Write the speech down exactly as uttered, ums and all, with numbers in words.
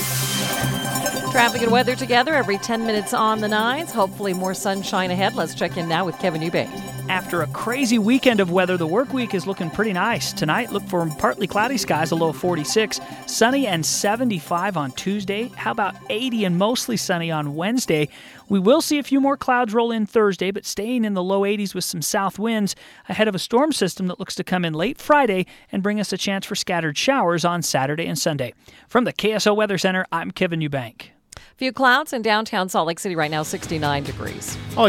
Traffic and weather together every ten minutes on the nines. Hopefully more sunshine ahead. Let's check in now with Kevin Eubank. After a crazy weekend of weather, the work week is looking pretty nice. Tonight, look for partly cloudy skies, a low of forty-six. Sunny and seventy-five on Tuesday. How about eighty and mostly sunny on Wednesday? We will see a few more clouds roll in Thursday, but staying in the low eighties with some south winds ahead of a storm system that looks to come in late Friday and bring us a chance for scattered showers on Saturday and Sunday. From the K S O Weather Center, I'm Kevin Eubank. Few clouds in downtown Salt Lake City right now, sixty-nine degrees. I'll